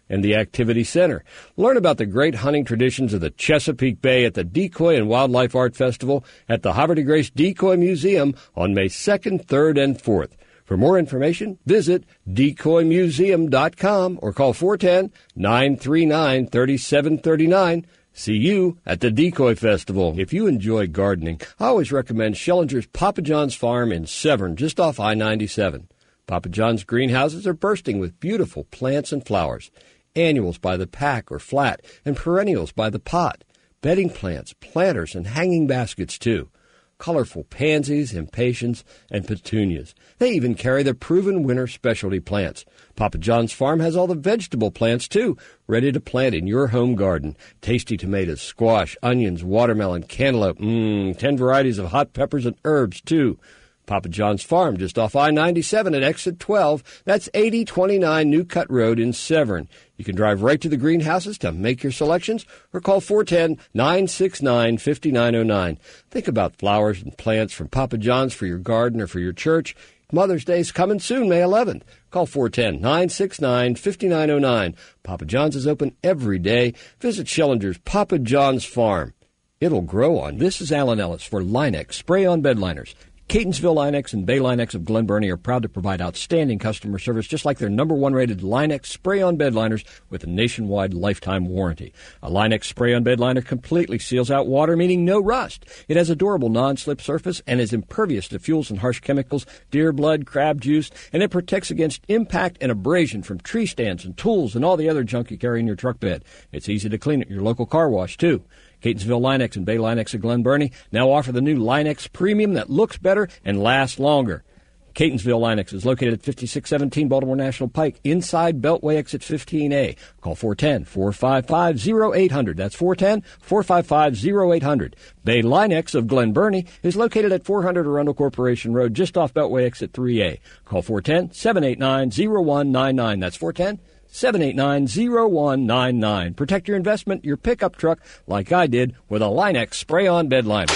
and the Activity Center. Learn about the great hunting traditions of the Chesapeake Bay at the Decoy and Wildlife Art Festival at the Havre de Grace Decoy Museum on May second, third, and fourth. For more information, visit decoy museum dot com or call four one zero, nine three nine, three seven three nine. See you at the Decoy Festival. If you enjoy gardening, I always recommend Schellinger's Papa John's Farm in Severn, just off I ninety-seven. Papa John's greenhouses are bursting with beautiful plants and flowers. Annuals by the pack or flat, and perennials by the pot. Bedding plants, planters, and hanging baskets, too. Colorful pansies, impatiens, and petunias. They even carry the proven winter specialty plants. Papa John's Farm has all the vegetable plants, too, ready to plant in your home garden. Tasty tomatoes, squash, onions, watermelon, cantaloupe, mmm, ten varieties of hot peppers and herbs, too. Papa John's Farm, just off I ninety-seven at exit twelve. That's eighty twenty-nine New Cut Road in Severn. You can drive right to the greenhouses to make your selections or call four one zero, nine six nine, five nine zero nine. Think about flowers and plants from Papa John's for your garden or for your church. Mother's Day's coming soon, May eleventh. Call four one zero, nine six nine, five nine zero nine. Papa John's is open every day. Visit Schellinger's Papa John's Farm. It'll grow on. This is Alan Ellis for Linex Spray-On Bed Liners. Catonsville Linex and Bay Linex of Glen Burnie are proud to provide outstanding customer service, just like their number one rated Linex spray-on bed liners with a nationwide lifetime warranty. A Linex spray-on bed liner completely seals out water, meaning no rust. It has a durable non-slip surface and is impervious to fuels and harsh chemicals, deer blood, crab juice, and it protects against impact and abrasion from tree stands and tools and all the other junk you carry in your truck bed. It's easy to clean at your local car wash, too. Catonsville Linex and Bay Linex of Glen Burnie now offer the new Linex Premium that looks better and lasts longer. Catonsville Linex is located at fifty-six seventeen Baltimore National Pike, inside Beltway exit fifteen A. Call four one zero, four five five, zero eight zero zero. That's four one zero, four five five, zero eight zero zero. Bay Linex of Glen Burnie is located at four hundred Arundel Corporation Road, just off Beltway exit three A. Call four one zero, seven eight nine, zero one nine nine. That's four one zero, seven eight nine, zero one nine nine. Protect your investment, your pickup truck, like I did with a Linex spray-on bed liner.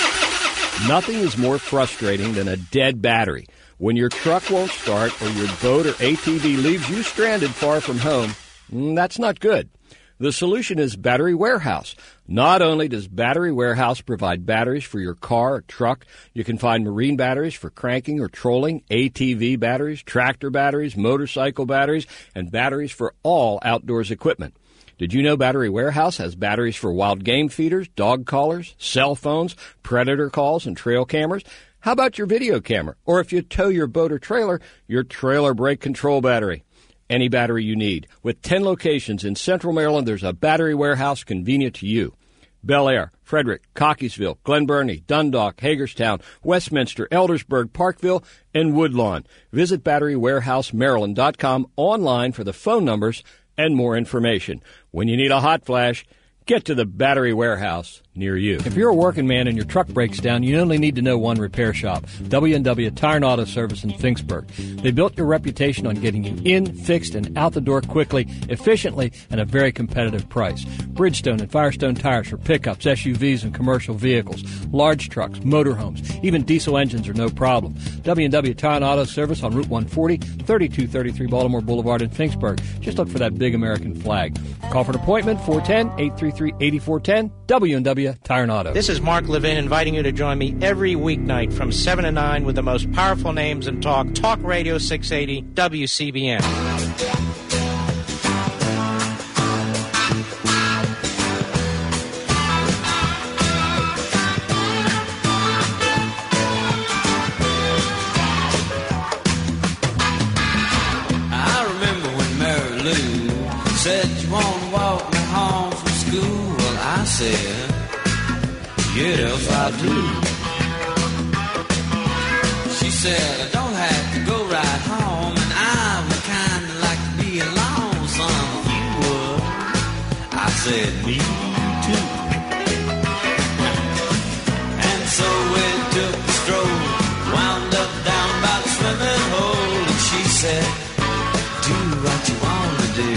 Nothing is more frustrating than a dead battery. When your truck won't start or your boat or A T V leaves you stranded far from home, that's not good. The solution is Battery Warehouse. Not only does Battery Warehouse provide batteries for your car or truck, you can find marine batteries for cranking or trolling, A T V batteries, tractor batteries, motorcycle batteries, and batteries for all outdoors equipment. Did you know Battery Warehouse has batteries for wild game feeders, dog collars, cell phones, predator calls, and trail cameras? How about your video camera? Or if you tow your boat or trailer, your trailer brake control battery. Any battery you need. With ten locations in Central Maryland, there's a Battery Warehouse convenient to you. Bel Air, Frederick, Cockeysville, Glen Burnie, Dundalk, Hagerstown, Westminster, Eldersburg, Parkville, and Woodlawn. Visit battery warehouse maryland dot com online for the phone numbers and more information. When you need a hot flash, get to the Battery Warehouse near you. If you're a working man and your truck breaks down, you only need to know one repair shop, W and W Tire and Auto Service in Finksburg. They built your reputation on getting you in, fixed, and out the door quickly, efficiently, and at a very competitive price. Bridgestone and Firestone tires for pickups, S U Vs, and commercial vehicles, large trucks, motorhomes, even diesel engines are no problem. W and W Tire and Auto Service on Route one forty, thirty-two thirty-three Baltimore Boulevard in Finksburg. Just look for that big American flag. Call for an appointment, four one zero, eight three three, eight four one zero, W and W Tire and Auto. This is Mark Levin inviting you to join me every weeknight from seven to nine with the most powerful names in talk. Talk Radio six eighty W C B M. I remember when Mary Lou said you want to walk me home from school. Well, I said, yes, I do. She said, I don't have to go right home, and I would kind of like to be alone, son, if you would. I said, me too. And so we took a stroll, wound up down by the swimming hole, and she said, do what you want to do.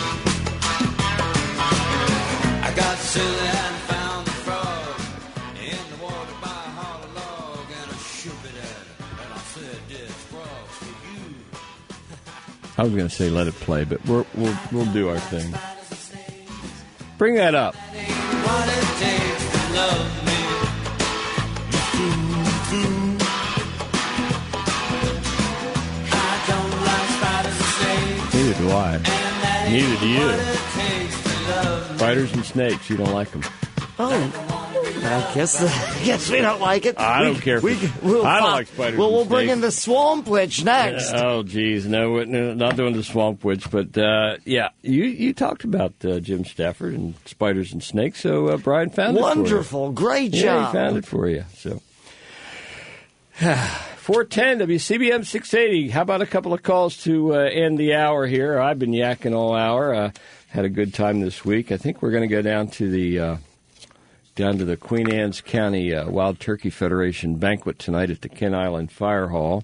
I got silly and found the frog in the water by a hollow log, and I shook it at her, and I said, this frog's for you. I was going to say let it play, but we're, we'll we'll do our thing. Bring that up. What it takes to love me. I don't like spiders and snakes. Neither do I. Neither do you. Spiders and snakes, you don't like them. Oh, I guess I guess we don't like it. I don't we, care. We, For, we'll I don't find, like spiders. Well, and we'll bring snakes. in the swamp witch next. Uh, oh, geez, no, no, not doing the swamp witch, but uh, yeah, you you talked about uh, Jim Stafford and spiders and snakes, so uh, Brian found it. Wonderful, great yeah, job. He found it for you. So, four ten W C B M six eighty. How about a couple of calls to uh, end the hour here? I've been yakking all hour. Uh, had a good time this week. I think we're going to go down to the. Uh, down to the Queen Anne's County uh, Wild Turkey Federation banquet tonight at the Kent Island Fire Hall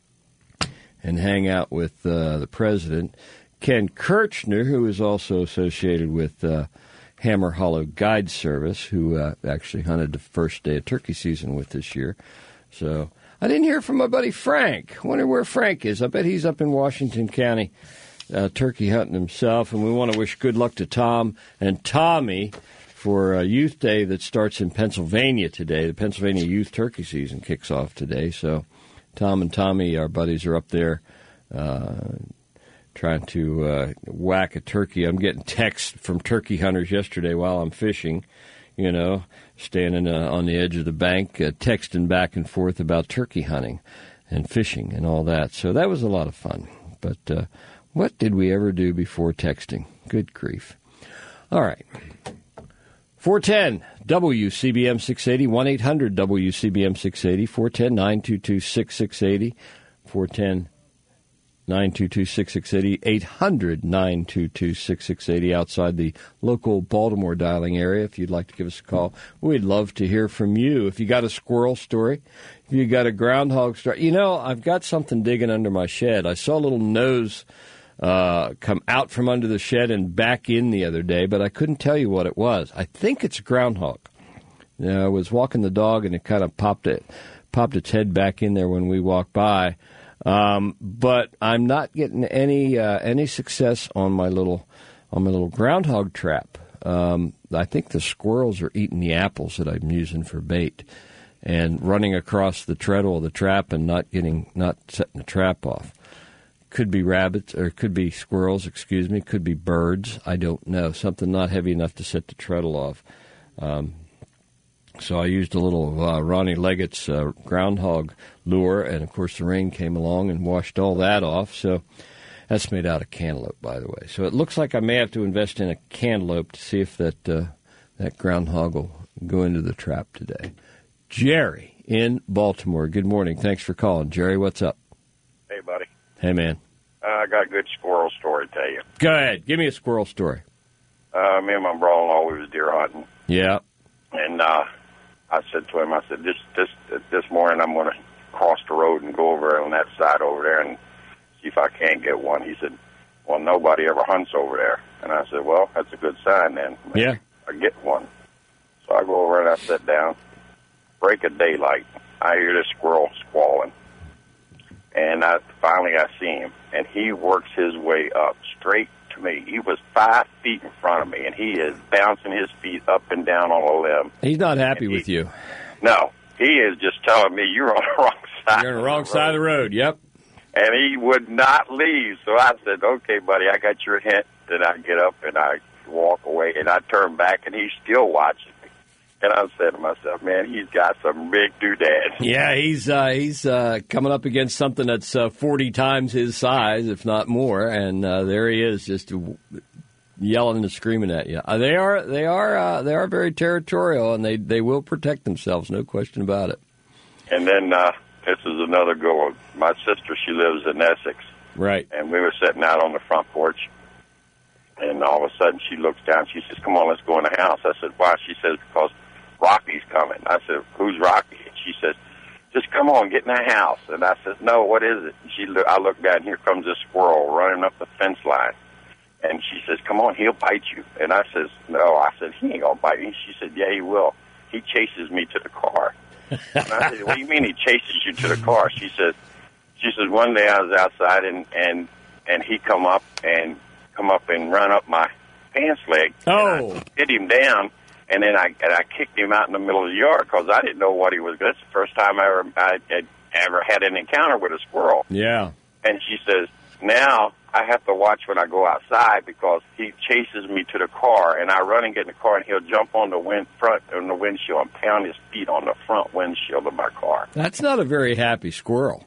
and hang out with uh, the president, Ken Kirchner, who is also associated with uh, Hammer Hollow Guide Service, who uh, actually hunted the first day of turkey season with this year. So I didn't hear from my buddy Frank. I wonder where Frank is. I bet he's up in Washington County uh, turkey hunting himself, and we want to wish good luck to Tom and Tommy for uh, Youth Day that starts in Pennsylvania today. The Pennsylvania Youth Turkey Season kicks off today. So Tom and Tommy, our buddies, are up there uh, trying to uh, whack a turkey. I'm getting texts from turkey hunters yesterday while I'm fishing, you know, standing uh, on the edge of the bank, uh, texting back and forth about turkey hunting and fishing and all that. So that was a lot of fun. But uh, what did we ever do before texting? Good grief. All right. four ten W C B M six eighty, one eight hundred W C B M six eighty, four one zero, nine two two, six six eight zero, four one zero, nine two two, six six eight zero, eight hundred, nine two two, six six eight zero outside the local Baltimore dialing area if you'd like to give us a call. We'd love to hear from you. If you got a squirrel story, if you got a groundhog story. You know, I've got something digging under my shed. I saw a little nose Uh, come out from under the shed and back in the other day, but I couldn't tell you what it was. I think it's a groundhog. You know, I was walking the dog, and it kind of popped it, popped its head back in there when we walked by. Um, but I'm not getting any uh, any success on my little on my little groundhog trap. Um, I think the squirrels are eating the apples that I'm using for bait and running across the treadle of the trap and not getting not setting the trap off. Could be rabbits, or could be squirrels, excuse me. Could be birds. I don't know. Something not heavy enough to set the treadle off. Um, so I used a little uh, Ronnie Leggett's uh, groundhog lure, and, of course, the rain came along and washed all that off. So that's made out of cantaloupe, by the way. So it looks like I may have to invest in a cantaloupe to see if that, uh, that groundhog will go into the trap today. Jerry in Baltimore. Good morning. Thanks for calling. Jerry, what's up? Hey, buddy. Hey, man. Uh, I got a good squirrel story to tell you. Go ahead. Give me a squirrel story. Uh, me and my brother-in-law, we was deer hunting. Yeah. And uh, I said to him, I said, this this this morning I'm going to cross the road and go over on that side over there and see if I can't get one. He said, well, nobody ever hunts over there. And I said, well, that's a good sign then. Maybe yeah. I get one. So I go over and I sit down. Break of daylight. I hear this squirrel squalling. And I, finally I see him, and he works his way up straight to me. He was five feet in front of me, and he is bouncing his feet up and down on a limb. He's not happy he, with you. No, he is just telling me you're on the wrong side. You're on the wrong side of the road, yep. And he would not leave. So I said, okay, buddy, I got your hint. Then I get up and I walk away, and I turn back, and he's still watching me. And I said to myself, man, he's got some big doodads. Yeah, he's uh, he's uh, coming up against something that's uh, forty times his size, if not more, and uh, there he is, just yelling and screaming at you. Uh, they are they are uh, they are very territorial, and they, they will protect themselves, no question about it. And then uh, this is another good one. My sister, she lives in Essex, right? And we were sitting out on the front porch. And all of a sudden, she looks down. She says, come on, let's go in the house. I said, why? She says, because Rocky's coming. I said, who's Rocky? And she says, just come on, get in the house. And I said, no, what is it? And she, look, I look down, here comes this squirrel running up the fence line. And she says, come on, he'll bite you. And I says, no. I said, he ain't going to bite me. She said, yeah, he will. He chases me to the car. And I said, what do you mean he chases you to the car? She says, she says, one day I was outside, and, and and he come up and come up and run up my pants leg. Oh. And I hit him down, and then I and I kicked him out in the middle of the yard because I didn't know what he was. That's the first time I ever I had ever had an encounter with a squirrel. Yeah. And she says, now I have to watch when I go outside because he chases me to the car, and I run and get in the car, and he'll jump on the wind front on the windshield and pound his feet on the front windshield of my car. That's not a very happy squirrel.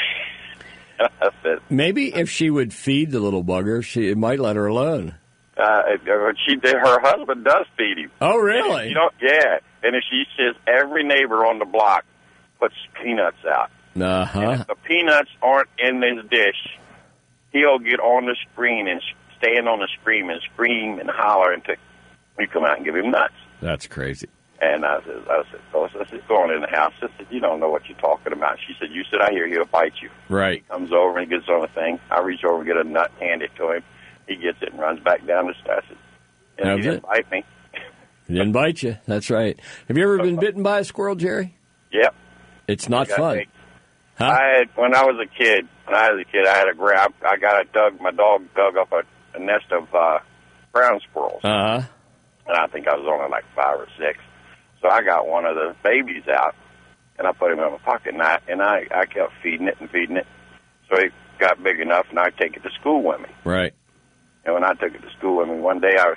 I said, maybe if she would feed the little bugger, she it might let her alone. Uh, she did. Her husband does feed him. Oh, really? You know, yeah. And if she says every neighbor on the block puts peanuts out. Uh huh. And if the peanuts aren't in this dish, he'll get on the screen and stand on the screen and scream and holler until we come out and give him nuts. That's crazy. And I said, I said, oh, I said, go on in the house. I said, you don't know what you're talking about. She said, you sit out here, he'll bite you. Right. He comes over and gets on the thing. I reach over and get a nut, hand it to him. He gets it and runs back down the stairs. And That he was didn't it. bite me. He didn't bite you. That's right. Have you ever been bitten by a squirrel, Jerry? Yep. It's not I fun. think- Huh? I had, when I was a kid, when I was a kid, I had a grab. I got a dug. My dog dug up a, a nest of uh, ground squirrels, Uh huh. and I think I was only like five or six. So I got one of the babies out, and I put him in my pocket, and I and I, I kept feeding it and feeding it. So it got big enough, and I'd take it to school with me. Right. And when I took it to school with me, one day I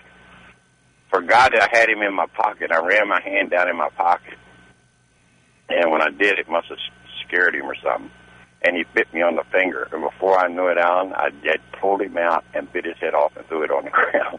forgot that I had him in my pocket. I ran my hand down in my pocket, and when I did, it must have scared him or something. And he bit me on the finger. And before I knew it, Alan, I had pulled him out and bit his head off and threw it on the ground.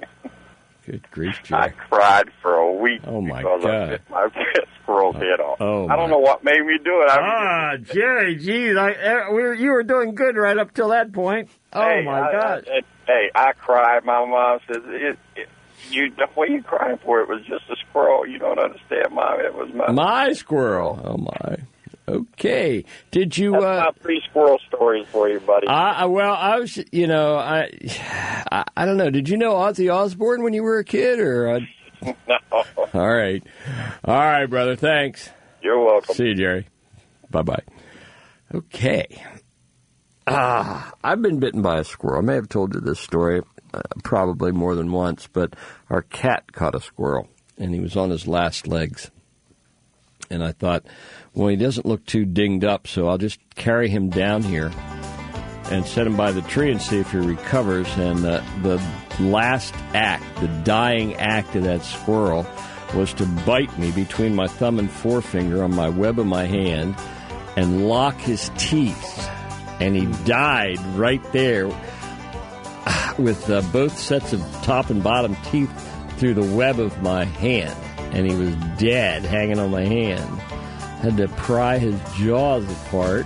Good grief, I Jerry. cried for a week Oh, my because I God. bit my squirrel's head off. oh, I don't my. know what made me do it. I Ah, Jerry, geez, I, uh, we were, you were doing good right up till that point. Oh, hey, my I, God. I, I, hey, I cried. My mom says, it, it, you, what are you crying for? It was just a squirrel. You don't understand, Mom. It was my... My squirrel. Oh, my. Okay. Did you... That's uh, my three squirrel stories for you, buddy. I, I, well, I was, you know, I, I, I don't know. Did you know Ozzy Osbourne when you were a kid, or? Uh... No. All right, all right, brother. Thanks. You're welcome. See you, Jerry. Bye bye. Okay. Ah, I've been bitten by a squirrel. I may have told you this story uh, probably more than once, but our cat caught a squirrel, and he was on his last legs. And I thought, well, he doesn't look too dinged up, so I'll just carry him down here and set him by the tree and see if he recovers. And uh, the last act, the dying act of that squirrel was to bite me between my thumb and forefinger on my web of my hand and lock his teeth. And he died right there with uh, both sets of top and bottom teeth through the web of my hand. And he was dead, hanging on my hand. Had to pry his jaws apart.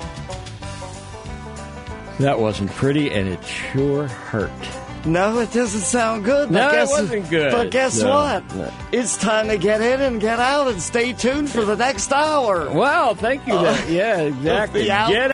That wasn't pretty, and it sure hurt. No, it doesn't sound good. No, but guess, it wasn't good. But guess No, what? no. It's time to get in and get out, and stay tuned for the next hour. Wow, thank you. Uh, yeah, exactly. the out- Get